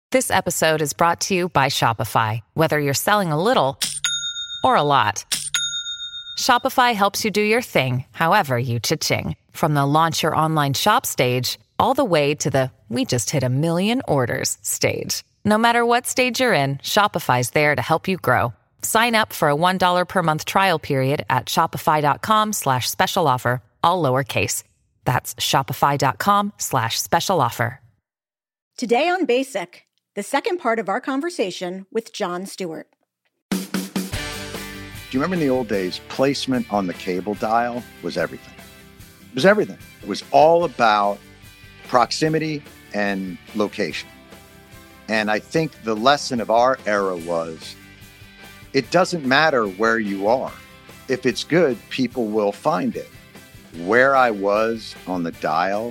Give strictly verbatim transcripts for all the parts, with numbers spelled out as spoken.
This episode is brought to you by Shopify. Whether you're selling a little or a lot, Shopify helps you do your thing, however you cha-ching. From the launch your online shop stage, all the way to the we just hit a million orders stage. No matter what stage you're in, Shopify's there to help you grow. Sign up for a one dollar per month trial period at shopify.com slash special offer, all lowercase. That's shopify.com slash special offer. Today on Basic, the second part of our conversation with Jon Stewart. Do you remember in the old days, placement on the cable dial was everything? It was everything. It was all about proximity and location. And I think the lesson of our era was, it doesn't matter where you are. If it's good, people will find it. Where I was on the dial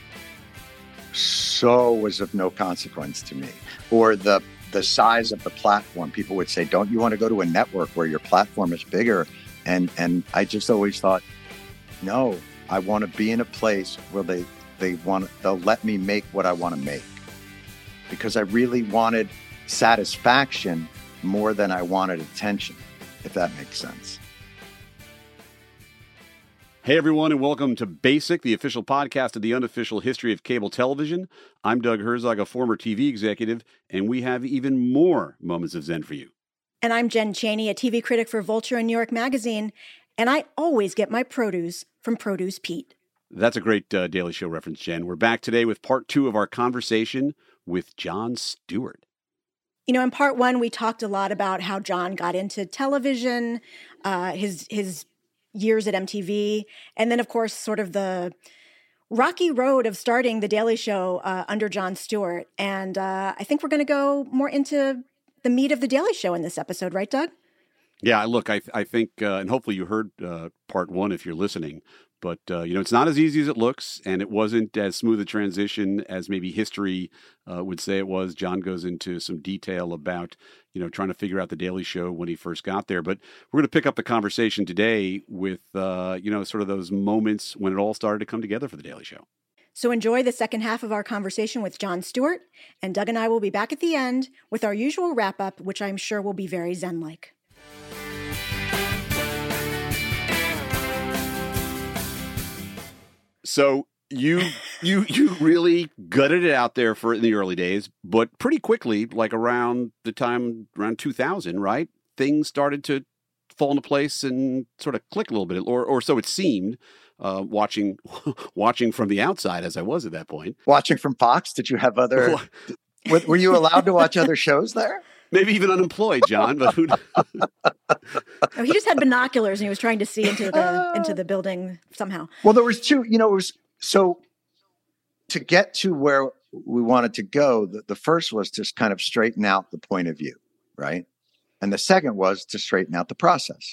so was of no consequence to me. Or the the size of the platform. People would say, don't you want to go to a network where your platform is bigger? And and I just always thought, no, I want to be in a place where they they want they'll let me make what I want to make. Because I really wanted satisfaction more than I wanted attention, if that makes sense. Hey, everyone, and welcome to Basic, the official podcast of the unofficial history of cable television. I'm Doug Herzog, a former T V executive, and we have even more moments of Zen for you. And I'm Jen Chaney, a T V critic for Vulture and New York Magazine, and I always get my produce from Produce Pete. That's a great uh, Daily Show reference, Jen. We're back today with part two of our conversation with Jon Stewart. You know, in part one, we talked a lot about how Jon got into television, uh, his his years at M T V, and then, of course, sort of the rocky road of starting The Daily Show uh, under Jon Stewart. And uh, I think we're going to go more into the meat of The Daily Show in this episode, right, Doug? Yeah, look, I, I think, uh, and hopefully you heard uh, part one if you're listening, but, uh, you know, it's not as easy as it looks, and it wasn't as smooth a transition as maybe history uh, would say it was. Jon goes into some detail about, you know, trying to figure out The Daily Show when he first got there. But we're going to pick up the conversation today with, uh, you know, sort of those moments when it all started to come together for The Daily Show. So enjoy the second half of our conversation with Jon Stewart, and Doug and I will be back at the end with our usual wrap-up, which I'm sure will be very Zen-like. So you you you really gutted it out there for in the early days, but pretty quickly, like around the time around two thousand, right? Things started to fall into place and sort of click a little bit, or or so it seemed. Uh, watching watching from the outside, as I was at that point. Watching from Fox, did you have other? were, were you allowed to watch other shows there? Maybe even unemployed, Jon. But who oh, he just had binoculars and he was trying to see into the into the building somehow. Well, there was two. You know, it was so to get to where we wanted to go. The, the first was to kind of straighten out the point of view, right? And the second was to straighten out the process.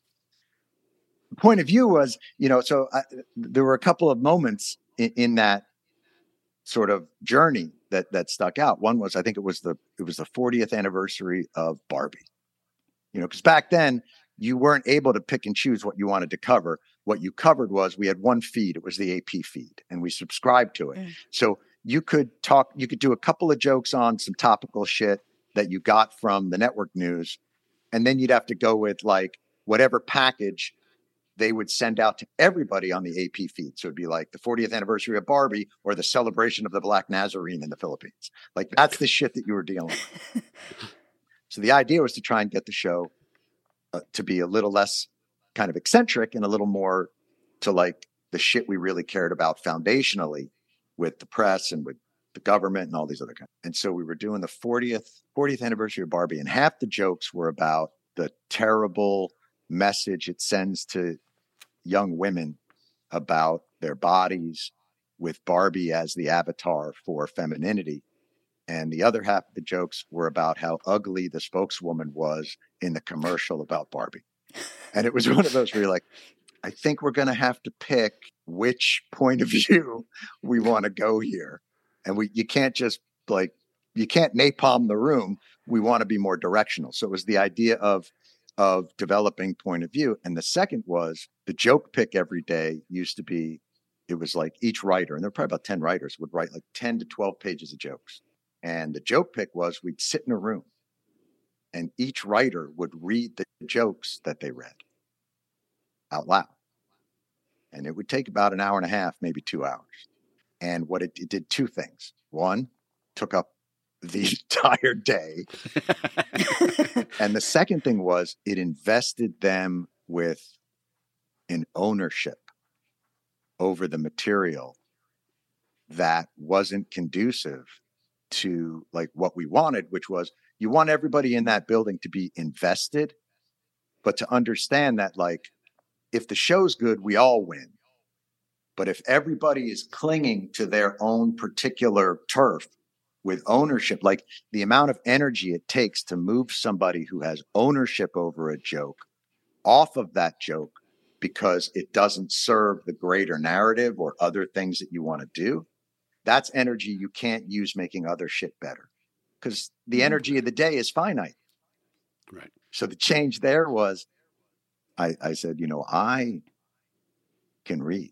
The point of view was, you know, so I, there were a couple of moments in, in that sort of journey that that stuck out. One was, I think it was the it was the fortieth anniversary of Barbie. You know, because back then you weren't able to pick and choose what you wanted to cover. What you covered was we had one feed. It was the A P feed, and we subscribed to it. Mm. So you could talk, you could do a couple of jokes on some topical shit that you got from the network news, and then you'd have to go with like whatever package they would send out to everybody on the A P feed. So it'd be like the fortieth anniversary of Barbie or the celebration of the Black Nazarene in the Philippines. Like that's the shit that you were dealing with. So the idea was to try and get the show uh, to be a little less kind of eccentric and a little more to like the shit we really cared about foundationally with the press and with the government and all these other kinds. And so we were doing the fortieth, fortieth anniversary of Barbie, and half the jokes were about the terrible message it sends to young women about their bodies with Barbie as the avatar for femininity. And the other half of the jokes were about how ugly the spokeswoman was in the commercial about Barbie. And it was one of those where you're like, I think we're going to have to pick which point of view we want to go here. And we, you can't just like, you can't napalm the room. We want to be more directional. So it was the idea of of developing point of view. And the second was the joke pick every day used to be, it was like each writer, and there were probably about ten writers, would write like ten to twelve pages of jokes. And the joke pick was we'd sit in a room and each writer would read the jokes that they read out loud. And it would take about an hour and a half, maybe two hours. And what it, it did two things. One, took up the entire day. And the second thing was it invested them with an ownership over the material that wasn't conducive to like what we wanted, which was you want everybody in that building to be invested, but to understand that like if the show's good, we all win. But if everybody is clinging to their own particular turf with ownership, like the amount of energy it takes to move somebody who has ownership over a joke off of that joke because it doesn't serve the greater narrative or other things that you want to do, that's energy you can't use making other shit better because the energy of the day is finite. Right. So the change there was, I, I said, you know, I can read.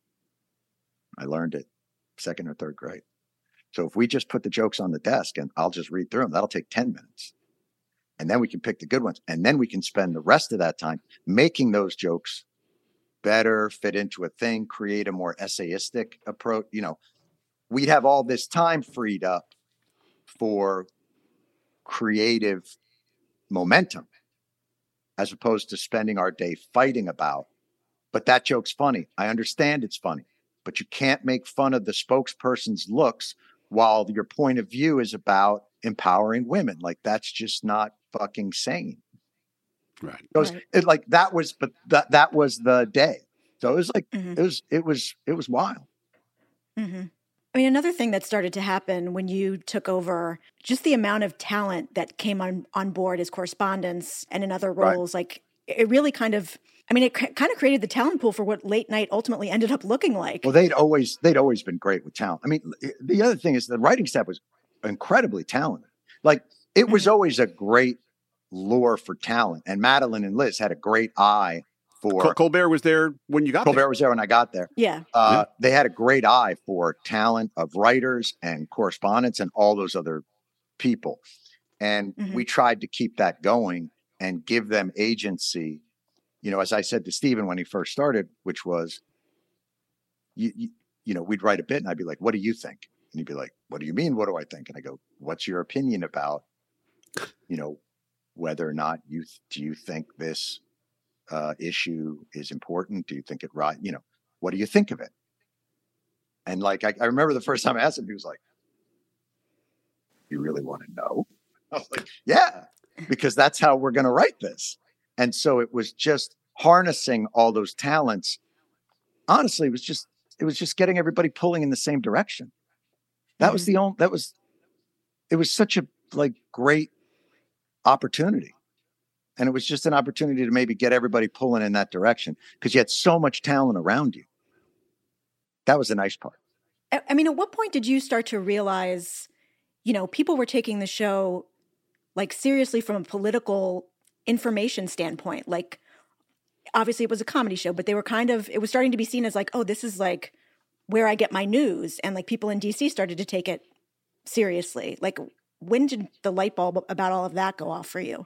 I learned it second or third grade. So if we just put the jokes on the desk and I'll just read through them, that'll take ten minutes. And then we can pick the good ones. And then we can spend the rest of that time making those jokes better, fit into a thing, create a more essayistic approach. You know, we'd have all this time freed up for creative momentum as opposed to spending our day fighting about, but that joke's funny. I understand it's funny, but you can't make fun of the spokesperson's looks while your point of view is about empowering women. Like that's just not fucking sane. Right. It was Right. it like that was, but that, that was the day. So it was like, Mm-hmm. it was, it was, it was wild. Mm-hmm. I mean, another thing that started to happen when you took over, just the amount of talent that came on, on board as correspondents and in other Right. roles, like it really kind of, I mean, it c- kind of created the talent pool for what late night ultimately ended up looking like. Well, they'd always, they'd always been great with talent. I mean, the other thing is the writing staff was incredibly talented. Like it was Mhm. always a great lure for talent. And Madeline and Liz had a great eye for Col- Colbert was there when you got Colbert there. was there when I got there. Yeah. Uh, They had a great eye for talent of writers and correspondents and all those other people. And Mhm. we tried to keep that going and give them agency. You know, as I said to Stephen when he first started, which was, you, you, you know, we'd write a bit and I'd be like, what do you think? And he'd be like, what do you mean? What do I think? And I go, what's your opinion about, you know, whether or not you, do you think this uh, issue is important? Do you think it right? You know, what do you think of it? And like, I, I remember the first time I asked him, he was like, you really want to know? I was like, yeah, because that's how we're going to write this. And so it was just harnessing all those talents. Honestly, it was just, it was just getting everybody pulling in the same direction. That was Mhm. the only, that was, it was such a like great opportunity. And it was just an opportunity to maybe get everybody pulling in that direction because you had so much talent around you. That was the nice part. I I mean, at what point did you start to realize, you know, people were taking the show like seriously from a political information standpoint? Like, obviously it was a comedy show, but they were kind of, it was starting to be seen as like, oh, this is like where I get my news. And like people in D C started to take it seriously. Like, when did the light bulb about all of that go off for you?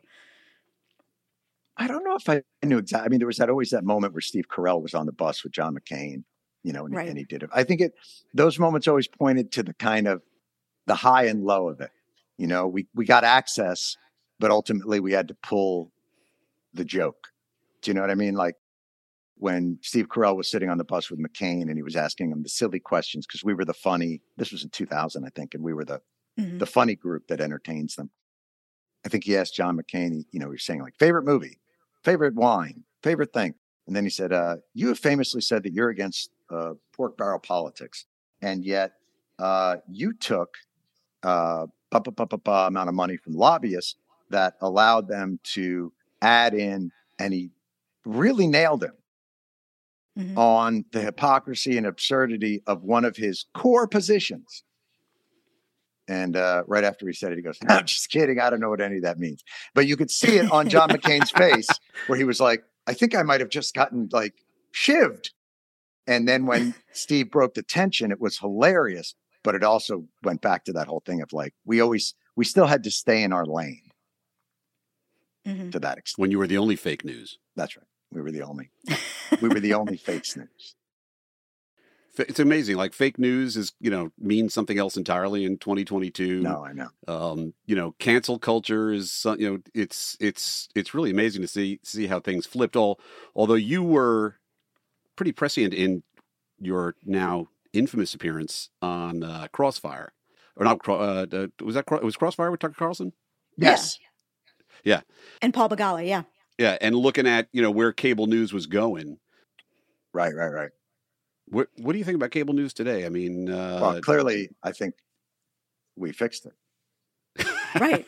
I don't know if I knew exactly. I mean, there was that always that moment where Steve Carell was on the bus with John McCain, you know, and, Right. and he did it. I think it, those moments always pointed to the kind of the high and low of it. You know, we, we got access, but ultimately we had to pull the joke. Do you know what I mean? Like when Steve Carell was sitting on the bus with McCain and he was asking him the silly questions because we were the funny, this was in two thousand, I think, and we were the, Mhm. the funny group that entertains them. I think he asked John McCain, he, you know, he was saying like favorite movie, favorite wine, favorite thing. And then he said, uh, you have famously said that you're against uh, pork barrel politics. And yet uh, you took uh, ba, ba, ba, ba, ba amount of money from lobbyists that allowed them to add in, and he really nailed him Mhm. on the hypocrisy and absurdity of one of his core positions. And uh, right after he said it, he goes, I'm just kidding. I don't know what any of that means. But you could see it on John McCain's face where he was like, I think I might have just gotten like shivved. And then when Steve broke the tension, it was hilarious. but it also went back to that whole thing of like, we always, we still had to stay in our lane Mm-hmm. to that extent. When you were the only fake news. That's right. We were the only, we were the only fake news. It's amazing. Like fake news is, you know, means something else entirely in twenty twenty-two. No, I know. Um, you know, cancel culture is, some- you know, it's it's it's really amazing to see see how things flipped. All although you were pretty prescient in your now infamous appearance on uh, Crossfire, or not? Cro- Uh, uh, was that Cro- was Crossfire with Tucker Carlson? Yes. Yeah. And Paul Begala, yeah. Yeah, and looking at, you know, where cable news was going. Right, right, right. What what do you think about cable news today? I mean, uh, Well, clearly, I think we fixed it. Right.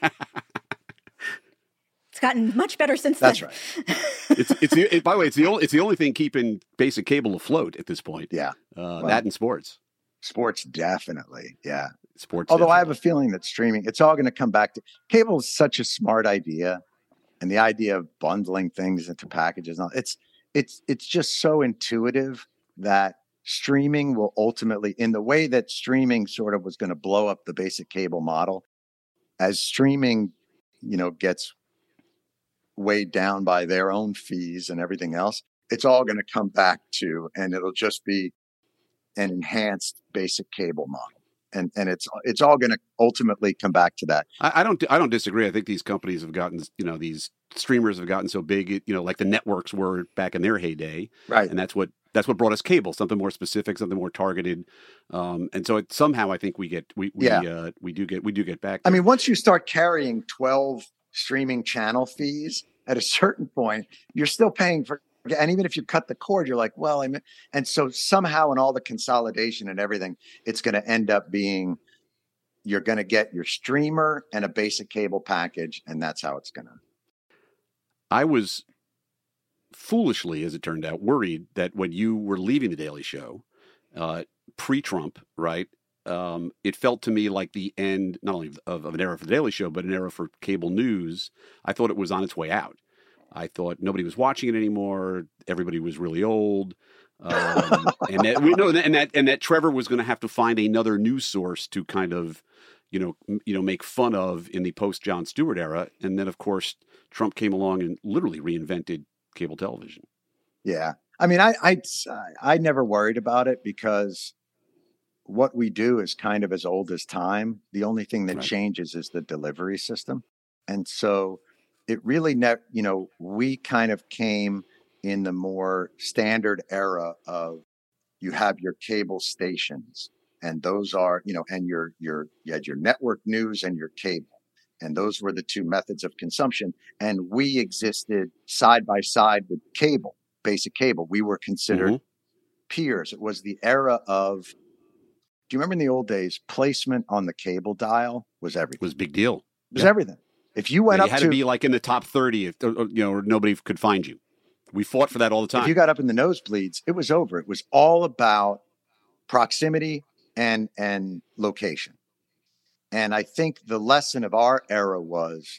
It's gotten much better since That's then. right. it's it's the, it, by the way, it's the only it's the only thing keeping basic cable afloat at this point. Yeah. Uh, Well, that and sports. Sports, definitely. Yeah. Sports. Although I have a definitely. feeling that streaming, it's all going to come back to cable is such a smart idea. And the idea of bundling things into packages, and all, it's it's it's just so intuitive that streaming will ultimately, in the way that streaming sort of was going to blow up the basic cable model, as streaming, you know, gets weighed down by their own fees and everything else, it's all going to come back to, and it'll just be an enhanced basic cable model. And and it's it's all going to ultimately come back to that. I, I don't I don't disagree. I think these companies have gotten, you know, these streamers have gotten so big, you know, like the networks were back in their heyday, Right. and that's what that's what brought us cable, something more specific, something more targeted, um, and so it, somehow I think we get we we Yeah. uh, we do get we do get back. I there. mean, once you start carrying twelve streaming channel fees, at a certain point, you're still paying for, and even if you cut the cord, you're like, well, I mean, and so somehow in all the consolidation and everything, it's going to end up being, you're going to get your streamer and a basic cable package. And that's how it's going to. I was foolishly, as it turned out, worried that when you were leaving the Daily Show, uh, pre-Trump, right, um, it felt to me like the end, not only of, of an era for the Daily Show, but an era for cable news. I thought it was on its way out. I thought nobody was watching it anymore. Everybody was really old. Um, and that, we know, and that, and that Trevor was going to have to find another news source to kind of, you know, m- you know, make fun of in the post Jon Stewart era. And then, of course, Trump came along and literally reinvented cable television. Yeah. I mean, I, I, I never worried about it because what we do is kind of as old as time. The only thing that Right. changes is the delivery system. And so it really, ne- you know, we kind of came in the more standard era of you have your cable stations, and those are, you know, and your, your, you had your network news and your cable. And those were the two methods of consumption. And we existed side by side with cable, basic cable. We were considered Mhm. peers. It was the era of, do you remember in the old days, placement on the cable dial was everything. Was a big deal. It was Yeah. everything. If you went Yeah, up you had to, to be like in the top thirty, if, or, or, you know, or nobody could find you. We fought for that all the time. if you got up in the nosebleeds, it was over. It was all about proximity and and location. And I think the lesson of our era was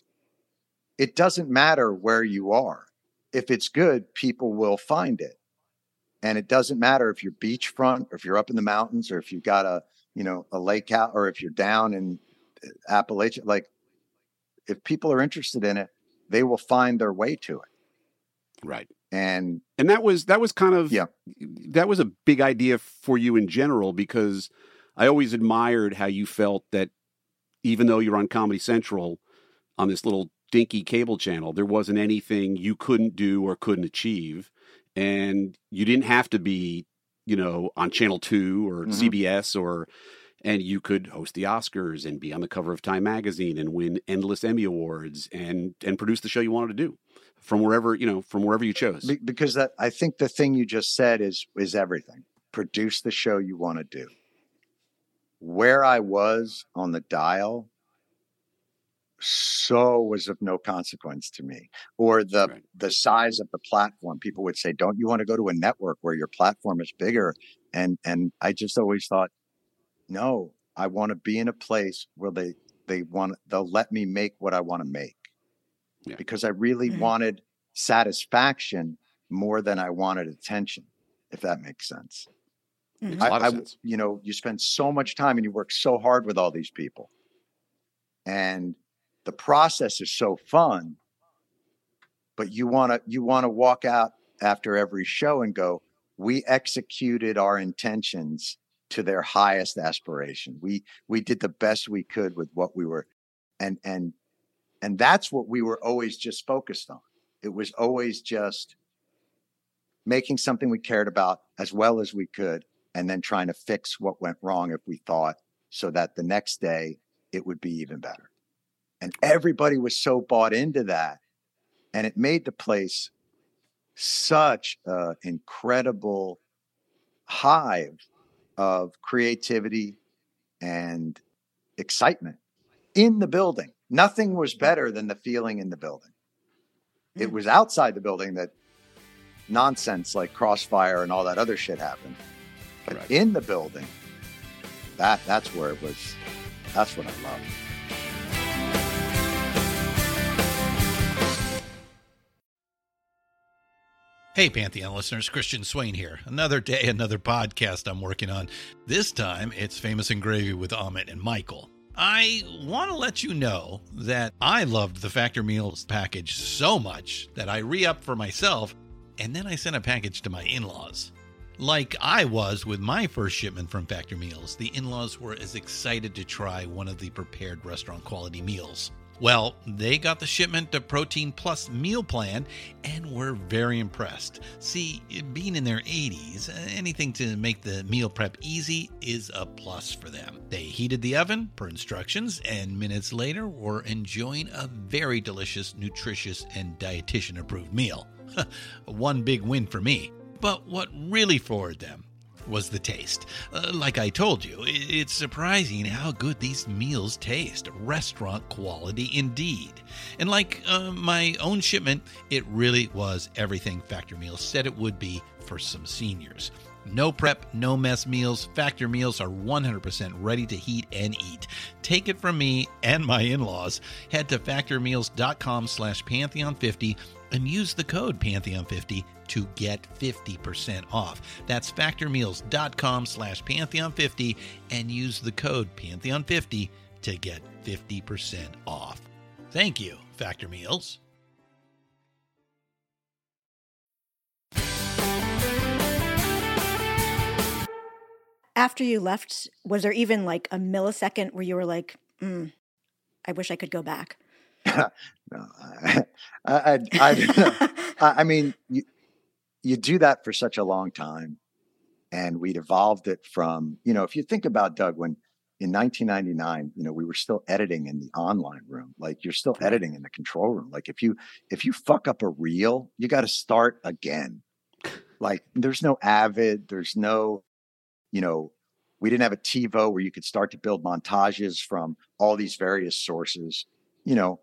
it doesn't matter where you are. If it's good, people will find it. And it doesn't matter if you're beachfront or if you're up in the mountains or if you've got a, you know, a lake out or if you're down in Appalachia. Like, if people are interested in it, they will find their way to it. Right. And And that was that was kind of Yeah. that was a big idea for you in general, because I always admired how you felt that even though you're on Comedy Central on this little dinky cable channel, there wasn't anything you couldn't do or couldn't achieve, and you didn't have to be, you know, on Channel Two or Mhm. C B S, or and you could host the Oscars and be on the cover of Time Magazine and win endless Emmy awards and and produce the show you wanted to do from wherever, you know, from wherever you chose. be- because that, I think the thing you just said is is everything. Produce the show you want to do. Where I was on the dial so was of no consequence to me, or the Right. the size of the platform. People would say, don't you want to go to a network where your platform is bigger? And and I just always thought, no, I want to be in a place where they they want they'll let me make what I want to make. Yeah. Because I really Mhm. wanted satisfaction more than I wanted attention, if that makes sense. Makes a lot I, of I, sense. you know, you spend so much time and you work so hard with all these people, and the process is so fun. But you want to you want to walk out after every show and go, we executed our intentions to their highest aspiration. We we did the best we could with what we were, and and and that's what we were always just focused on. It was always just making something we cared about as well as we could, and then trying to fix what went wrong if we thought, so that the next day it would be even better. And everybody was so bought into that. And it made the place such an incredible hive of creativity and excitement in the building. Nothing was better than the feeling in the building. It was outside the building that nonsense like Crossfire and all that other shit happened. But Right. in the building, that that's where it was. That's what I love. Hey, Pantheon listeners, Christian Swain here. Another day, another podcast I'm working on. This time, it's Famous and Gravy with Amit and Michael. I want to let you know that I loved the Factor Meals package so much that I re-upped for myself, and then I sent a package to my in-laws. Like I was with my first shipment from Factor Meals, the in-laws were as excited to try one of the prepared restaurant quality meals. Well, they got the shipment of Protein Plus meal plan and were very impressed. See, being in their eighties, anything to make the meal prep easy is a plus for them. They heated the oven per instructions, and minutes later were enjoying a very delicious, nutritious, and dietitian-approved meal. One big win for me. But what really floored them was the taste. Uh, like I told you, it's surprising how good these meals taste. Restaurant quality indeed. And like uh, my own shipment, it really was everything Factor Meals said it would be for some seniors. No prep, no mess meals. Factor Meals are one hundred percent ready to heat and eat. Take it from me and my in-laws. Head to factormeals.com slash Pantheon fifty and use the code Pantheon fifty to get fifty percent off. That's factormeals.com slash Pantheon fifty and use the code Pantheon fifty to get fifty percent off. Thank you, Factor Meals. After you left, was there even like a millisecond where you were like, mm, I wish I could go back? No, I, I, I, I, I mean, you, you do that for such a long time, and we'd evolved it from, you know, if you think about, Doug, when in nineteen ninety-nine, you know, we were still editing in the online room. Like, you're still editing in the control room. Like, if you if you fuck up a reel, you got to start again. Like, there's no Avid, there's no, you know, we didn't have a TiVo where you could start to build montages from all these various sources. You know,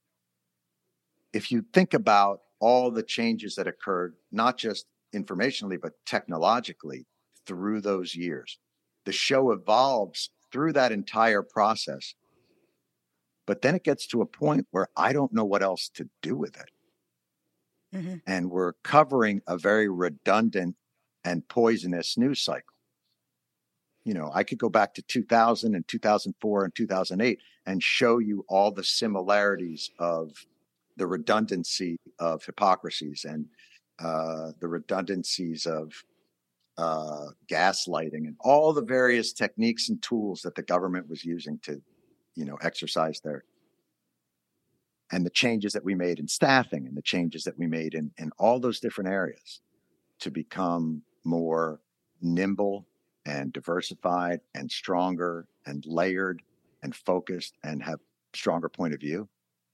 if you think about all the changes that occurred, not just informationally, but technologically through those years, the show evolves through that entire process. But then it gets to a point where I don't know what else to do with it. Mm-hmm. And we're covering a very redundant and poisonous news cycle. You know, I could go back to two thousand and two thousand four and two thousand eight and show you all the similarities of the redundancy of hypocrisies and uh, the redundancies of uh, gaslighting and all the various techniques and tools that the government was using to, you know, exercise their, and the changes that we made in staffing and the changes that we made in, in all those different areas to become more nimble and diversified and stronger and layered and focused and have stronger point of view.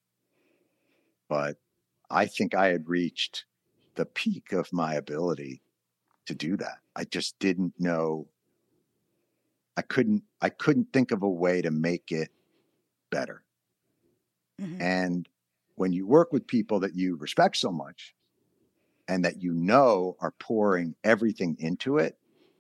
But I think I had reached the peak of my ability to do that. I just didn't know. I couldn't, I couldn't think of a way to make it better. Mm-hmm. And when you work with people that you respect so much and that you know are pouring everything into it,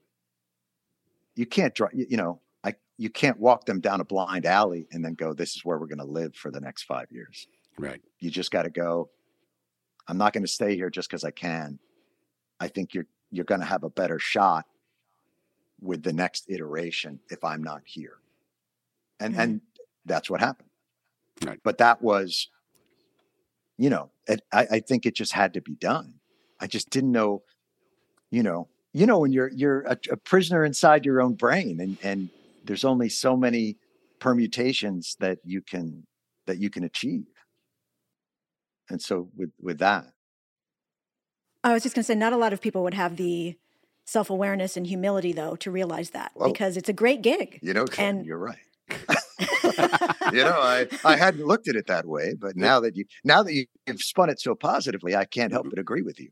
you can't draw, you know, I, you can't walk them down a blind alley and then go, this is where we're going to live for the next five years. Right. You just got to go, I'm not going to stay here just because I can. I think you're, you're going to have a better shot with the next iteration if I'm not here. And, Mhm. and that's what happened. Right. But that was, you know, it, I, I think it just had to be done. I just didn't know, you know, you know, when you're, you're a, a prisoner inside your own brain, and, and there's only so many permutations that you can, that you can achieve. And so with, with that, I was just going to say, not a lot of people would have the self-awareness and humility, though, to realize that, Well, because it's a great gig. you know, Ken, And you're right. You know, I, I hadn't looked at it that way, but now that you, now that you've spun it so positively, I can't help but agree with you.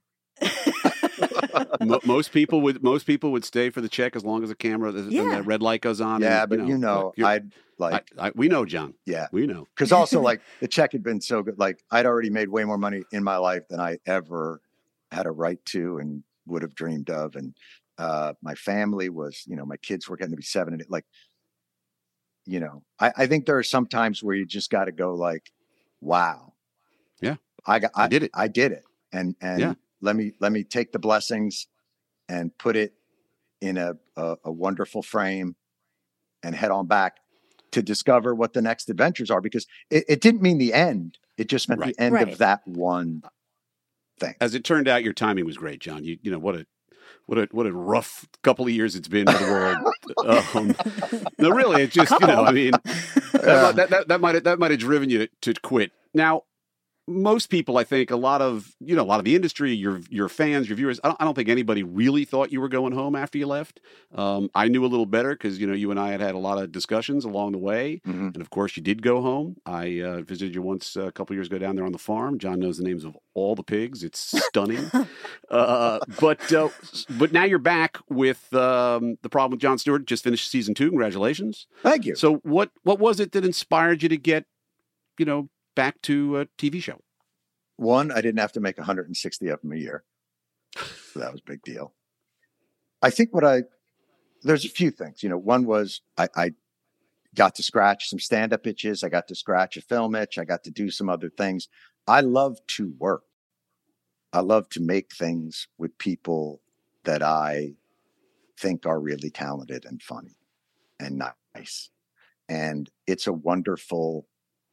Mo- most people would most people would stay for the check as long as the camera and Yeah. the red light goes on. Yeah, and, but you know, look, you're- I'd like, I, I, we know, John. yeah, We know. because also like the check had been so good. Like I'd already made way more money in my life than I ever had a right to and would have dreamed of. And uh, my family was, you know, my kids were getting to be seven and eight. Like, you know, I, I think there are some times where you just got to go like, wow. Yeah. I got, I, I did it. I did it. And, and Yeah. let me, let me take the blessings and put it in a, a, a wonderful frame and head on back to discover what the next adventures are, because it, it didn't mean the end. It just meant Right. the end Right. of that one thing. As it turned out, your timing was great, John. You you know what a what a what a rough couple of years it's been for the world. um, no, really, it just you know, I mean, that, that, that, that might have, that might have driven you to, to quit. Now, most people, I think, a lot of you know, a lot of the industry, your your fans, your viewers. I don't, I don't think anybody really thought you were going home after you left. Um, I knew a little better because you know you and I had had a lot of discussions along the way, Mm-hmm. and of course you did go home. I uh, visited you once uh, a couple years ago down there on the farm. John knows the names of all the pigs. It's stunning. uh, but uh, but now you're back with um, The Problem with Jon Stewart. Just finished season two. Congratulations. Thank you. So what what was it that inspired you to get you know back to a T V show? One, I didn't have to make one hundred sixty of them a year. So that was a big deal. I think what I, there's a few things, you know, one was I, I got to scratch some stand-up itches. I got to scratch a film itch. I got to do some other things. I love to work. I love to make things with people that I think are really talented and funny and nice. And it's a wonderful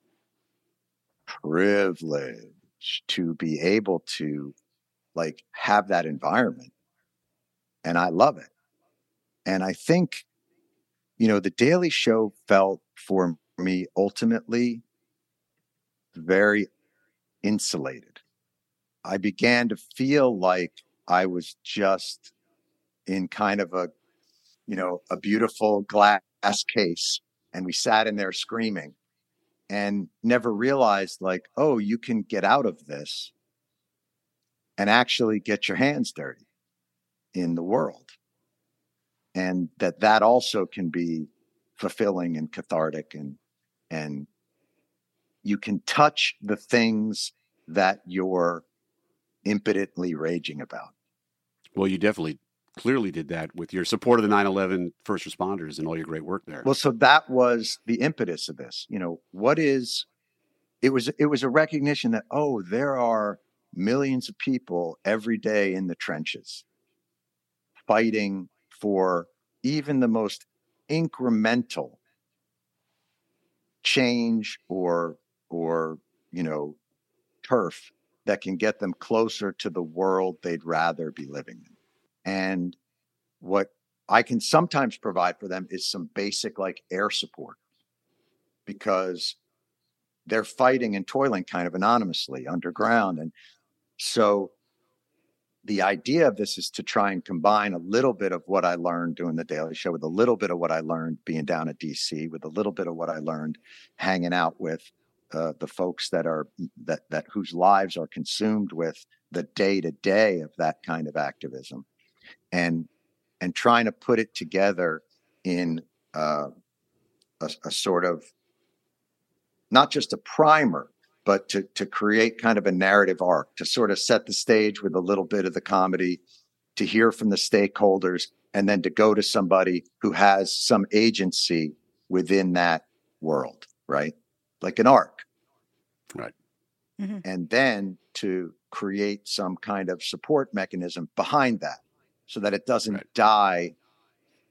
privilege to be able to like have that environment. And I love it. And I think, you know, the Daily Show felt for me ultimately very insulated. I began to feel like I was just in kind of a, you know, a beautiful glass case, and we sat in there screaming and never realized like, oh, you can get out of this and actually get your hands dirty in the world. And that that also can be fulfilling and cathartic, and, and you can touch the things that you're impotently raging about. Well, you definitely clearly did that with your support of the nine eleven first responders and all your great work there. Well, so that was the impetus of this. You know, what is, it was, it was a recognition that, oh, there are millions of people every day in the trenches fighting for even the most incremental change or, or, you know, turf that can get them closer to the world they'd rather be living in. And what I can sometimes provide for them is some basic like air support, because they're fighting and toiling kind of anonymously underground. And so the idea of this is to try and combine a little bit of what I learned doing the Daily Show with a little bit of what I learned being down at D C, with a little bit of what I learned hanging out with uh, the folks that are that that whose lives are consumed with the day to day of that kind of activism, and and trying to put it together in uh, a, a sort of not just a primer, but to to create kind of a narrative arc, to sort of set the stage with a little bit of the comedy, to hear from the stakeholders, and then to go to somebody who has some agency within that world, right? Like an arc. Right. Mhm. And then to create some kind of support mechanism behind that so that it doesn't Right. die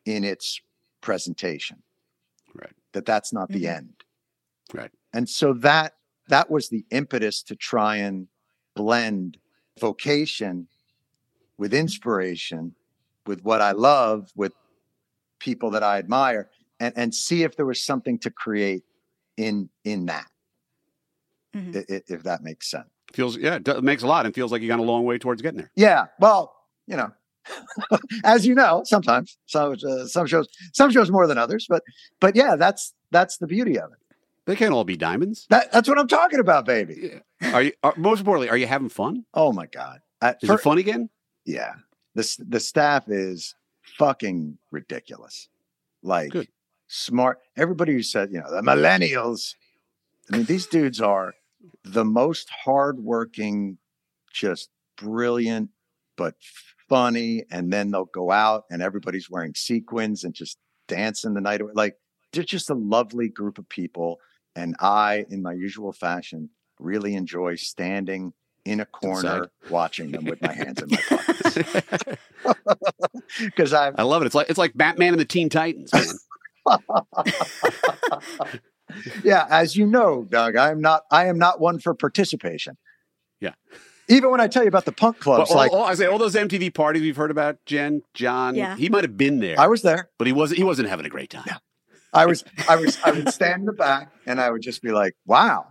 in its presentation. Right. That that's not the Mhm. end. Right. And so that that was the impetus to try and blend vocation with inspiration, with what I love, with people that I admire, and, and see if there was something to create in in that, Mhm. i- i- if that makes sense. Feels yeah, it do- it makes a lot, and feels like you got a long way towards getting there. Yeah. Well, you know, as you know, sometimes some uh, some shows some shows more than others, but but yeah, that's that's the beauty of it. They can't all be diamonds. That that's what I'm talking about, baby. Are you? Are, most importantly, are you having fun? Oh my God. Uh, Is for- it fun again? Yeah. This the staff is fucking ridiculous. Like Good. smart. Everybody who said, you know, the millennials. I mean, these dudes are the most hardworking, just brilliant, but funny. And then they'll go out and everybody's wearing sequins and just dancing the night away. Like they're just a lovely group of people. And I, in my usual fashion, really enjoy standing in a corner watching them with my hands in my pockets. Because I'm I love it. It's like it's like Batman and the Teen Titans, man. yeah, as you know, Doug, I am not I am not one for participation. Yeah. Even when I tell you about the punk clubs, Well, like all, all, I say all those M T V parties we've heard about, Jen, John, Yeah. he might have been there, I was there. but he wasn't. He wasn't having a great time. Yeah. I was I was I would stand in the back and I would just be like, wow.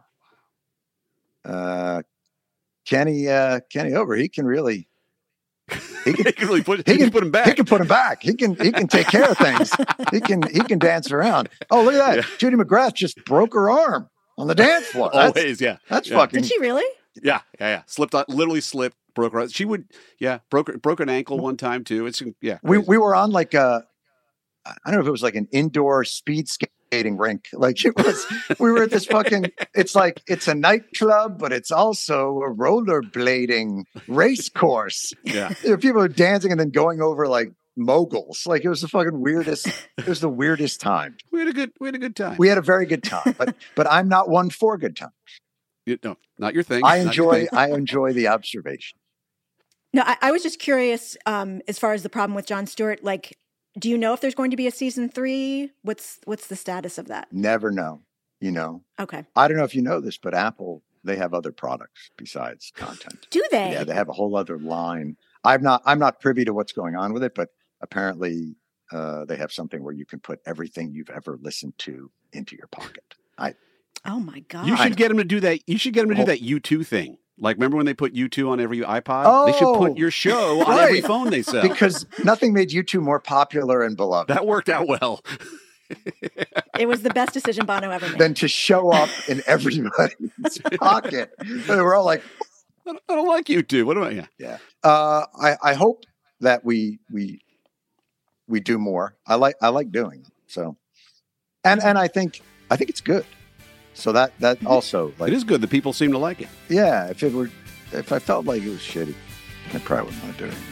Uh Kenny uh Kenny Ober, he can really he can he can really put. He He can- can put him back. He can put him back. He can he can take care of things. He can he can dance around. Oh, look at that. Yeah. Judy McGrath just broke her arm on the dance floor. That's, Always, yeah, that's Yeah. fucking Did she really? yeah, yeah, yeah. Slipped on, literally slipped, broke her. She would, yeah, broke her- broke an ankle one time too. It's yeah. we crazy. we were on like a I don't know if it was like an indoor speed skating rink. Like it was we were at this fucking it's like it's a nightclub, but it's also a rollerblading race course. yeah. You know, people are dancing and then going over like moguls. Like it was the fucking weirdest it was the weirdest time. We had a good we had a good time. We had a very good time, but but I'm not one for good time. You- no, not your thing. I Not your enjoy thing. I enjoy the observation. No, I, I was just curious um, as far as the problem with Jon Stewart. Like, do you know if there's going to be a season three? What's what's the status of that? Never know, you know. Okay. I don't know if you know this, but Apple, they have other products besides content. Do they? Yeah, they have a whole other line. I'm not I'm not privy to what's going on with it, but apparently uh, they have something where you can put everything you've ever listened to into your pocket. I Oh my god. You should get him to do that. You should get him to do Oh. that U two thing. Like, remember when they put U two on every iPod? They should Oh, put your show on every right. phone they sell. because nothing made you two more popular and beloved That worked out well. It was the best decision Bono ever made. than to show up in everybody's pocket. They were all like, I don't, I don't like U two. What am I? Yeah. yeah. Uh, I I hope that we we we do more. I like I like doing it. So, and and I think I think it's good. So that that also like It is good. The people seem to like it. yeah. If it were if I felt like it was shitty, I probably wouldn't want to do it.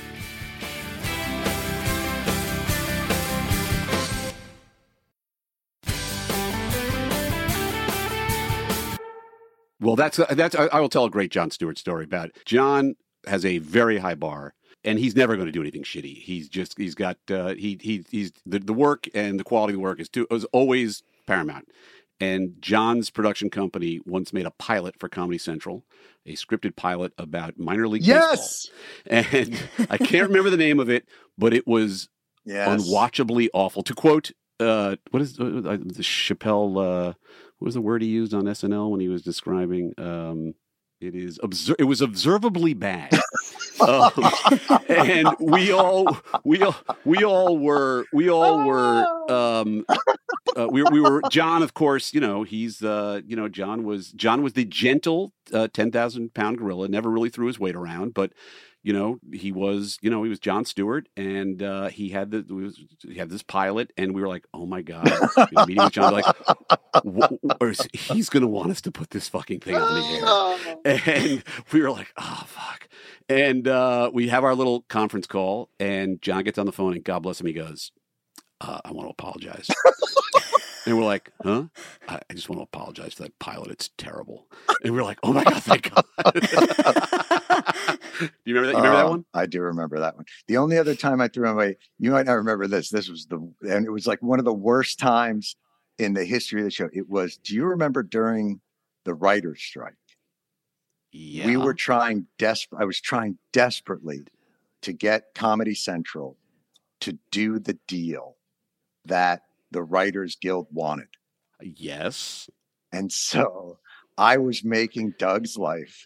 Well, that's that's. I, I will tell a great Jon Stewart story about it. John has a very high bar, and he's never going to do anything shitty. He's just he's got uh, he he he's the, the work and the quality of the work is too is always paramount. And John's production company once made a pilot for Comedy Central, a scripted pilot about minor league Yes. baseball. And I can't remember the name of it, but it was Yes. unwatchably awful. To quote, uh, what is uh, the Chappelle? Uh, what was the word he used on S N L when he was describing? Um, it is obser- It was observably bad, um, and we all we all we all were we all were um, uh, we we were John. Of course, you know he's uh, you know John was John was the gentle uh, ten thousand pound gorilla. Never really threw his weight around, but. You know, he was, you know, he was Jon Stewart, and uh, he had the we was, he had this pilot, and we were like, oh my god, you know, meeting with John, like, w- w- he's going to want us to put this fucking thing on the air, and we were like, oh fuck, and uh, we have our little conference call, and John gets on the phone, and God bless him, he goes, uh, I want to apologize. And we're like, huh? I, I just want to apologize for that pilot. It's terrible. And we're like, oh my God, thank God. you remember that? You remember Uh, that one? I do remember that one. The only other time I threw away, you might not remember this. This was the, and it was like one of the worst times in the history of the show. It was, do you remember during the writer's strike? Yeah. We were trying, des- I was trying desperately to get Comedy Central to do the deal that the Writers Guild wanted. Yes. And so I was making Doug's life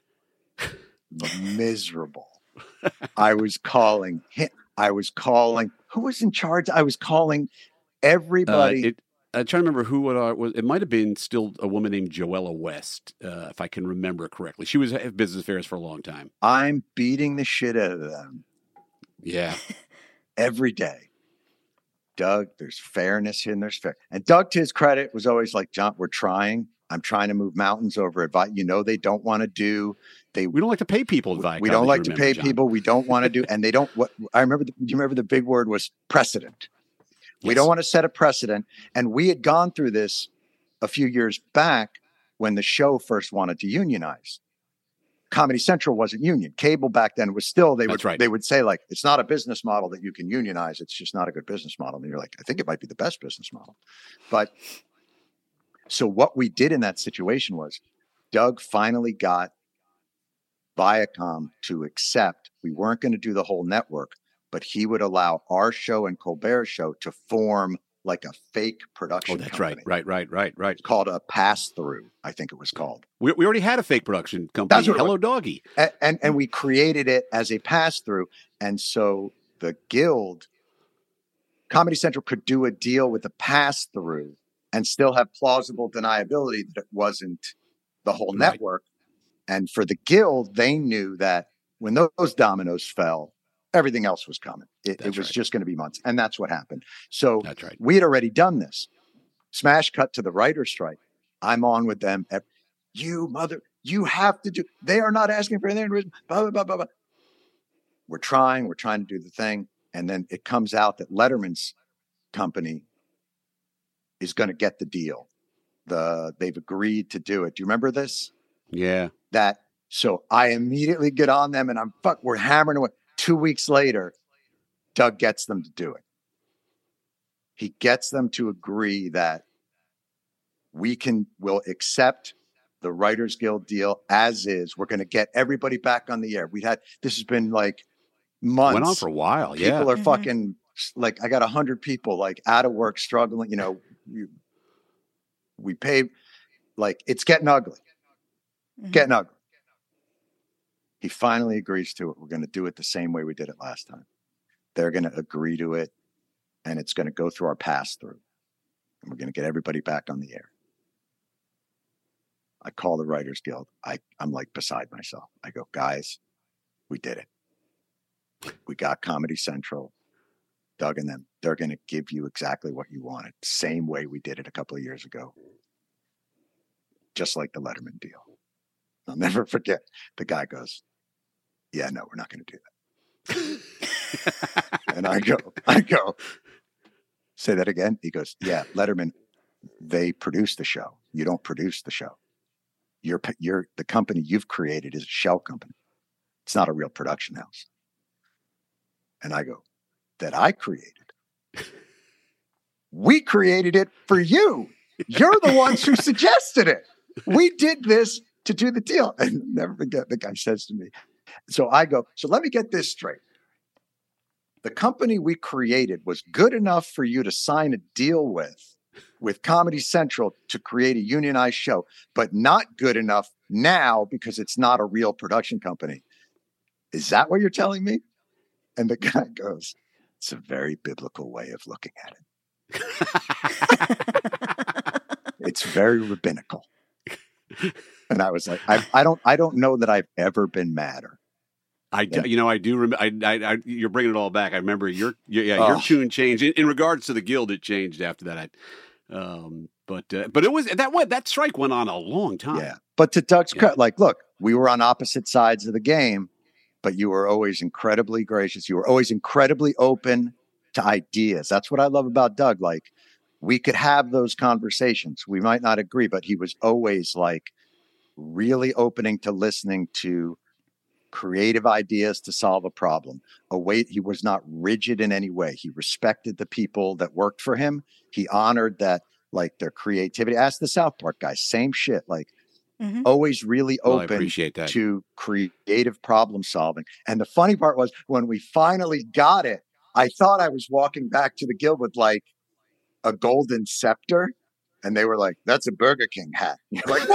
miserable. I was calling him. I was calling. Who was in charge? I was calling everybody. Uh, it, I'm trying to remember who it was. It might have been still a woman named Joella West, uh, if I can remember correctly. She was at Business Affairs for a long time. I'm beating the shit out of them. Yeah. Every day. Doug, there's fairness here and there's fair. And Doug, to his credit, was always like, John, we're trying. I'm trying to move mountains over advice. You know, they don't want to do. They we don't like to pay people advice. We don't like to remember, pay John. people. We don't want to do. And they don't. What I remember. The, do you remember the big word was precedent? We Yes. don't want to set a precedent. And we had gone through this a few years back when the show first wanted to unionize. Comedy Central wasn't union. Cable back then was still, they That's would right. they would say like, it's not a business model that you can unionize. It's just not a good business model. And you're like, I think it might be the best business model. But so what we did in that situation was Doug finally got Viacom to accept we weren't going to do the whole network, but he would allow our show and Colbert's show to form like a fake production Oh, that's company. right. Right, right, right, right. It's called a pass-through, I think it was called. We, we already had a fake production company, That's what it Hello was. Doggy. And, and and we created it as a pass-through. And so the Guild, Comedy Central could do a deal with a pass-through and still have plausible deniability that it wasn't the whole Right. network. And for the Guild, they knew that when those dominoes fell, everything else was coming. It, it That's was right. just going to be months. And that's what happened. So That's right. we had already done this. Smash cut to the writer's strike. I'm on with them. Ev- You mother, you have to do, they are not asking for anything. Blah, blah, blah, blah, blah. We're trying, we're trying to do the thing. And then it comes out that Letterman's company is going to get the deal. The They've agreed to do it. Do you remember this? Yeah. That so I immediately get on them and I'm fuck, we're hammering away. Two weeks later, Doug gets them to do it. He gets them to agree that we can will accept the Writers Guild deal as is. We're going to get everybody back on the air. We had this has been like months. Went on for a while. People Yeah. are Mhm. fucking like I got a hundred people like out of work, struggling. You know, we, we pay like it's getting ugly, Mhm. getting ugly. He finally agrees to it. We're going to do it the same way we did it last time. They're going to agree to it, and it's going to go through our pass through, and we're going to get everybody back on the air. I call the Writers Guild. I, I'm like beside myself. I go, guys, we did it. We got Comedy Central. Doug and them, they're going to give you exactly what you wanted. Same way we did it a couple of years ago. Just like the Letterman deal. I'll never forget. The guy goes, yeah, no, we're not going to do that. And I go, I go, say that again. He goes, yeah, Letterman, they produce the show. You don't produce the show. You're, you're, the company you've created is a shell company. It's not a real production house. And I go, that I created. We created it for you. You're the ones who suggested it. We did this to do the deal. And never forget, the guy says to me, so I go, so let me get this straight. The company we created was good enough for you to sign a deal with, with Comedy Central to create a unionized show, but not good enough now because it's not a real production company. Is that what you're telling me? And the guy goes, it's a very biblical way of looking at it. It's very rabbinical. And I was like, I, I don't, I don't know that I've ever been madder. I, do- you know, I do remember. I, I, I, you're bringing it all back. I remember your, your yeah, your Oh. tune changed in, in regards to the Guild. It changed after that. I, um, but, uh, but it was that went that strike went on a long time. Yeah. But to Doug's Yeah. credit, like, look, we were on opposite sides of the game, but you were always incredibly gracious. You were always incredibly open to ideas. That's what I love about Doug. Like, we could have those conversations. We might not agree, but he was always like really opening to listening to creative ideas to solve a problem. A way he was not rigid in any way. He respected the people that worked for him. He honored that, like their creativity. Ask the South Park guys, same shit. Like mm-hmm. always really well, open I appreciate that. to creative problem solving. And the funny part was when we finally got it, I thought I was walking back to the Guild with like a golden scepter. And they were like, that's a Burger King hat. You're like,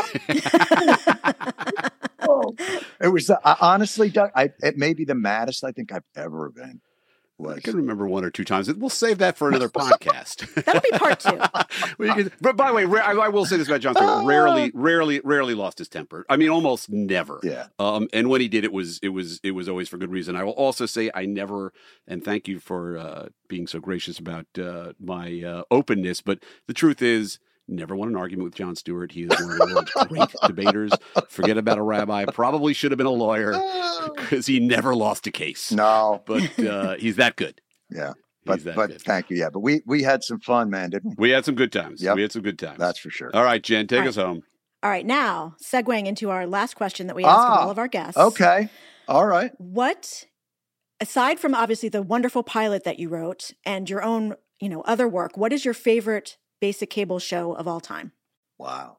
what? Oh. It was uh, honestly, Doug, I, it may be the maddest I think I've ever been. Was. I can remember one or two times. We'll save that for another podcast. That'll be part two. well, can, but by the way, I, I will say this about Jon Stewart: rarely, rarely, rarely lost his temper. I mean, almost never. Yeah. Um, and when he did, it was it was it was always for good reason. I will also say I never, and thank you for uh, being so gracious about uh, my uh, openness. But the truth is, never won an argument with Jon Stewart. He is one of the world's great debaters. Forget about a rabbi. Probably should have been a lawyer because he never lost a case. No, but uh, he's that good. Yeah, but but good. Thank you. Yeah, but we we had some fun, man, didn't we? We had some good times. Yep. We had some good times. That's for sure. All right, Jen, take all us right. home. All right, now segueing into our last question that we ask ah, all of our guests. Okay. All right. What, aside from obviously the wonderful pilot that you wrote and your own, you know, other work, what is your favorite basic cable show of all time? Wow.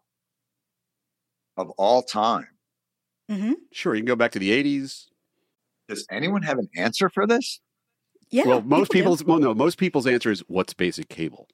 Of all time. Mm-hmm. Sure, you can go back to the eighties. Does anyone have an answer for this? Yeah. Well, most people people's well, no, most people's answer is what's basic cable.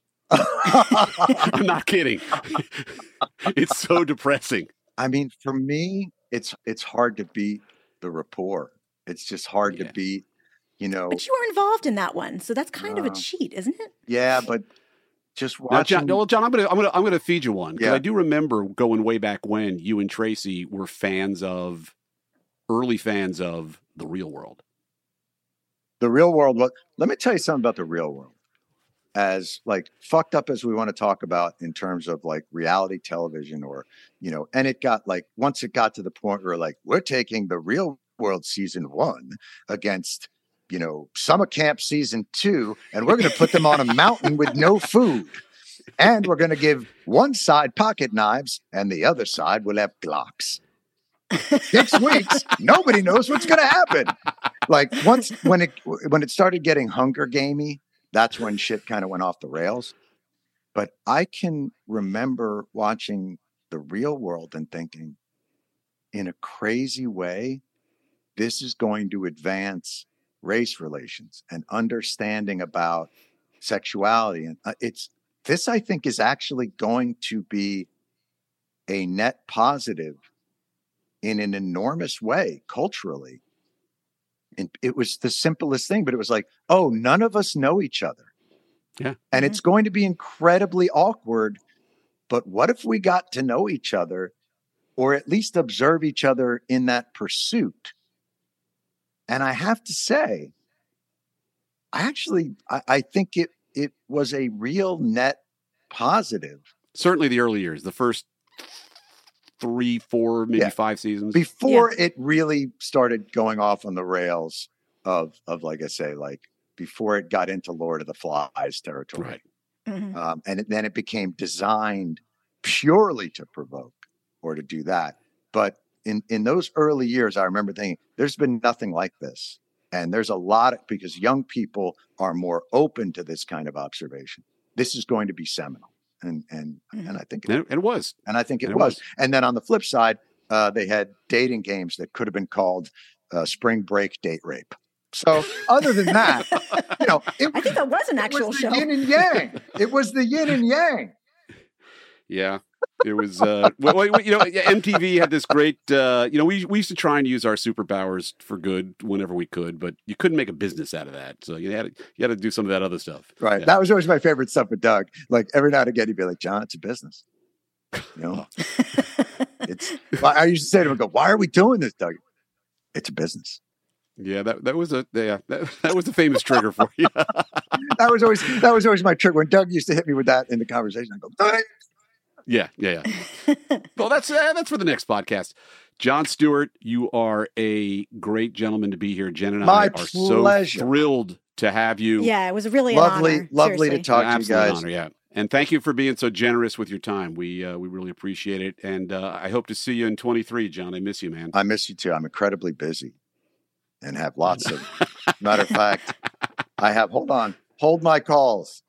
I'm not kidding. It's so depressing. I mean, for me, it's it's hard to beat the rapport. It's just hard yeah. to beat, you know. But you were involved in that one, so that's kind uh, of a cheat, isn't it? Yeah, but just watching. Now, John, well, John, I'm gonna I'm gonna I'm gonna feed you one because yeah. I do remember going way back when you and Tracy were fans of, early fans of The Real World. The Real World. What? Let me tell you something about The Real World. As like fucked up as we want to talk about in terms of like reality television, or you know, and it got like once it got to the point where like we're taking The Real World season one against, you know, summer camp season two, and we're going to put them on a mountain with no food. And we're going to give one side pocket knives and the other side will have Glocks. Six weeks, nobody knows what's going to happen. Like once when it when it started getting Hunger Gamey, that's when shit kind of went off the rails. But I can remember watching The Real World and thinking, in a crazy way, this is going to advance race relations and understanding about sexuality. And uh, it's this, I think, is actually going to be a net positive in an enormous way culturally. And it was the simplest thing, but it was like, oh, none of us know each other. Yeah. And mm-hmm. it's going to be incredibly awkward. But what if we got to know each other, or at least observe each other in that pursuit? And I have to say, I actually, I, I think it it was a real net positive. Certainly the early years, the first three, four, maybe yeah. five seasons. Before yeah. it really started going off on the rails of, of like I say, like before it got into Lord of the Flies territory. Right. Mm-hmm. Um, and it, then it became designed purely to provoke or to do that. But in, in those early years, I remember thinking, there's been nothing like this. And there's a lot of, because young people are more open to this kind of observation. This is going to be seminal. And and mm-hmm. and I think it, it was. And I think it, it was. was. And then on the flip side, uh, they had dating games that could have been called uh, Spring Break Date Rape. So other than that, you know, it, I think that was an actual it was show. the yin and yang. It was the yin and yang. Yeah, it was. Uh, well, you know, M T V had this great. Uh, you know, we we used to try and use our superpowers for good whenever we could, but you couldn't make a business out of that. So you had to, you had to do some of that other stuff. Right. Yeah. That was always my favorite stuff with Doug. Like every now and again, he'd be like, "John, it's a business." You know, it's. I used to say to him, "Go, why are we doing this, Doug? It's a business." Yeah, that that was a yeah that, that was a famous trigger for you. that was always that was always my trigger. When Doug used to hit me with that in the conversation, I go, "Doug." Yeah, yeah, yeah. Well, that's uh, that's for the next podcast. Jon Stewart, you are a great gentleman to be here. Jen and My I are pleasure. so thrilled to have you. Yeah, it was really lovely, an honor. lovely Seriously. to talk An to you absolute guys. honor, yeah. And thank you for being so generous with your time. We uh, we really appreciate it. And uh, I hope to see you in twenty-three, John. I miss you, man. I miss you too. I'm incredibly busy. and have lots of, matter of fact, I have, hold on, hold my calls.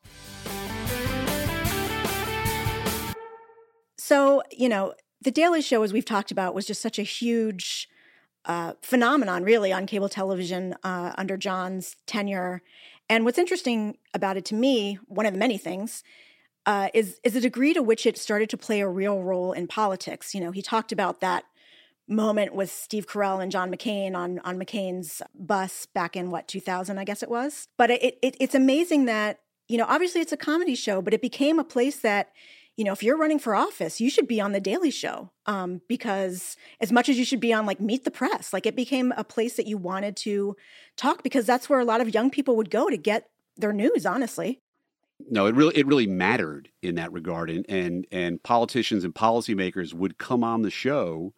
So, you know, The Daily Show, as we've talked about, was just such a huge uh, phenomenon, really, on cable television uh, under John's tenure. And what's interesting about it to me, one of the many things, uh, is, is the degree to which it started to play a real role in politics. You know, he talked about that moment with Steve Carell and John McCain on, on McCain's bus back in, what, two thousand, I guess it was. But it, it it's amazing that, you know, obviously it's a comedy show, but it became a place that, you know, if you're running for office, you should be on The Daily Show, um, because as much as you should be on, like, Meet the Press, like, it became a place that you wanted to talk, because that's where a lot of young people would go to get their news, honestly. No, it really it really mattered in that regard, and and and politicians and policymakers would come on the show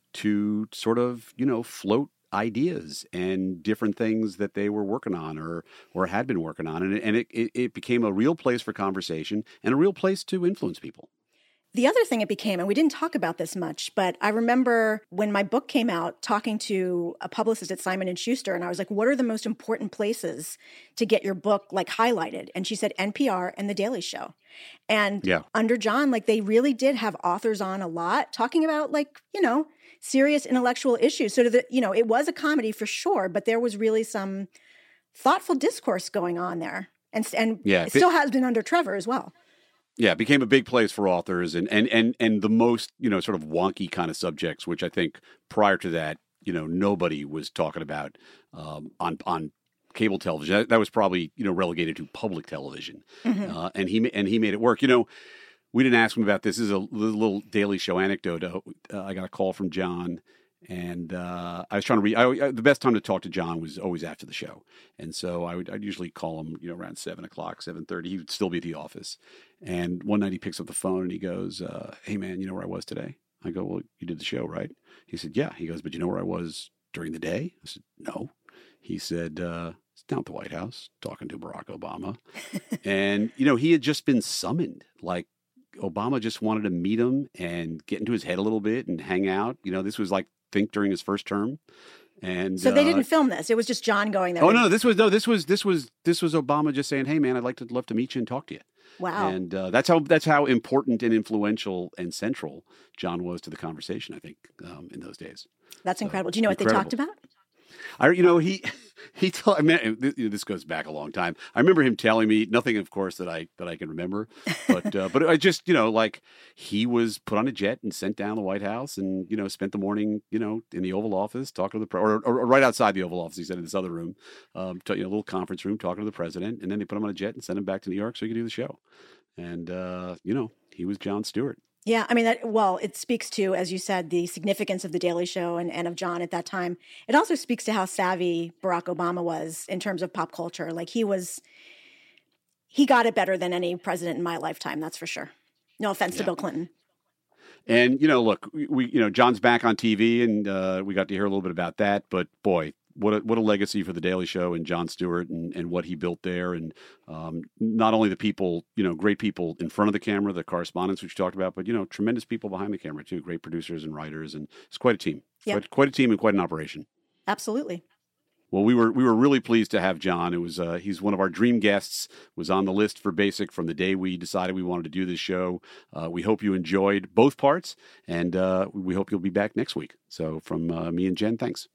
to sort of, you know, float ideas and different things that they were working on or or had been working on. And, and it, it, it became a real place for conversation and a real place to influence people. The other thing it became, and we didn't talk about this much, but I remember when my book came out, talking to a publicist at Simon and Schuster, and I was like, what are the most important places to get your book, like, highlighted? And she said N P R and The Daily Show. And yeah. under John, like, they really did have authors on a lot talking about, like, you know, serious intellectual issues. So that, you know, it was a comedy for sure, but there was really some thoughtful discourse going on there. And, and yeah, it still has been under Trevor as well. Yeah, it became a big place for authors and, and, and, and the most, you know, sort of wonky kind of subjects, which I think prior to that, you know, nobody was talking about um, on on cable television. That, that was probably, you know, relegated to public television. Mm-hmm. Uh, and he and he made it work. You know, we didn't ask him about this. This is a little Daily Show anecdote. Uh, I got a call from John. And uh, I was trying to read. I, I, the best time to talk to John was always after the show, and so I would I'd usually call him, you know, around seven o'clock, seven thirty. He would still be at the office. And one night he picks up the phone and he goes, uh, "Hey man, you know where I was today?" I go, "Well, you did the show, right?" He said, "Yeah." He goes, "But you know where I was during the day?" I said, "No." He said, uh, "It's down at the White House talking to Barack Obama," and you know he had just been summoned, like. Obama just wanted to meet him and get into his head a little bit and hang out. You know, this was like, think during his first term. And so they uh, didn't film this. It was just John going there. Oh, no, this was, no, this was, this was, this was Obama just saying, "Hey man, I'd like to love to meet you and talk to you." Wow. And uh, that's how, that's how important and influential and central John was to the conversation, I think, um, in those days. That's so, incredible. Do you know incredible. what they talked about? I, you know, he, he told, I mean, this goes back a long time. I remember him telling me nothing, of course, that I, that I can remember, but, uh, but I just, you know, like he was put on a jet and sent down to the White House and, you know, spent the morning, you know, in the Oval Office, talking to the, pre- or, or right outside the Oval Office, he said, in this other room, um, to, you know, a little conference room, talking to the president. And then they put him on a jet and sent him back to New York so he could do the show. And, uh, you know, he was Jon Stewart. Yeah, I mean, that, well, it speaks to, as you said, the significance of The Daily Show and, and of John at that time. It also speaks to how savvy Barack Obama was in terms of pop culture. Like he was, he got it better than any president in my lifetime, that's for sure. No offense yeah. to Bill Clinton. And, you know, look, we, you know, John's back on T V and uh, we got to hear a little bit about that, but boy, What a, what a legacy for The Daily Show and Jon Stewart and, and what he built there. And um, not only the people, you know, great people in front of the camera, the correspondents, which you talked about, but, you know, tremendous people behind the camera, too. Great producers and writers. And it's quite a team. Yeah. Quite, quite a team and quite an operation. Absolutely. Well, we were we were really pleased to have John. It was uh, he's one of our dream guests, was on the list for Basic from the day we decided we wanted to do this show. Uh, we hope you enjoyed both parts, and uh, we hope you'll be back next week. So from uh, me and Jen, thanks.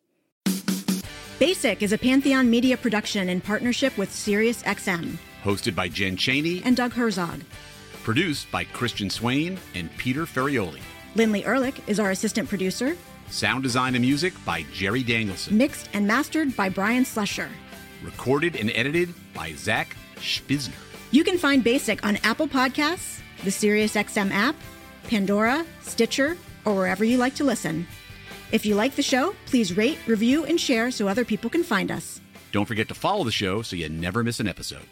Basic is a Pantheon Media production in partnership with Sirius X M. Hosted by Jen Chaney and Doug Herzog. Produced by Christian Swain and Peter Ferrioli. Lindley Ehrlich is our assistant producer. Sound design and music by Jerry Danielson. Mixed and mastered by Brian Slesher. Recorded and edited by Zach Spizner. You can find Basic on Apple Podcasts, the Sirius X M app, Pandora, Stitcher, or wherever you like to listen. If you like the show, please rate, review, and share so other people can find us. Don't forget to follow the show so you never miss an episode.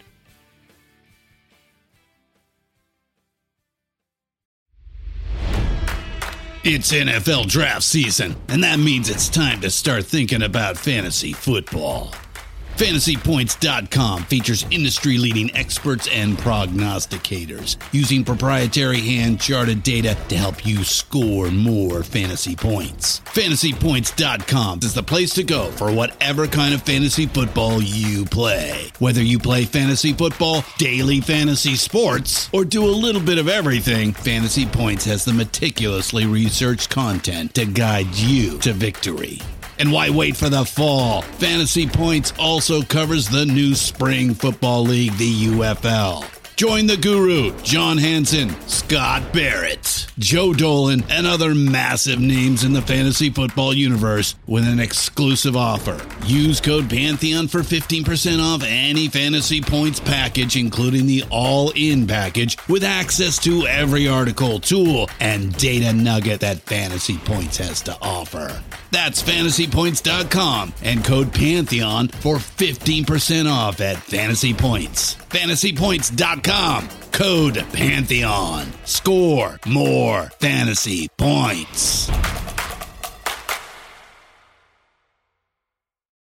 It's N F L draft season, and that means it's time to start thinking about fantasy football. Fantasy Points dot com features industry-leading experts and prognosticators using proprietary hand-charted data to help you score more fantasy points. Fantasy Points dot com is the place to go for whatever kind of fantasy football you play. Whether you play fantasy football, daily fantasy sports, or do a little bit of everything, Fantasy Points has the meticulously researched content to guide you to victory. And why wait for the fall? Fantasy Points also covers the new spring football league, the U F L. Join the guru, John Hansen, Scott Barrett, Joe Dolan, and other massive names in the fantasy football universe with an exclusive offer. Use code Pantheon for fifteen percent off any Fantasy Points package, including the all-in package, with access to every article, tool, and data nugget that Fantasy Points has to offer. That's Fantasy Points dot com and code Pantheon for fifteen percent off at Fantasy Points. Fantasy Points dot com, code Pantheon. Score more fantasy points.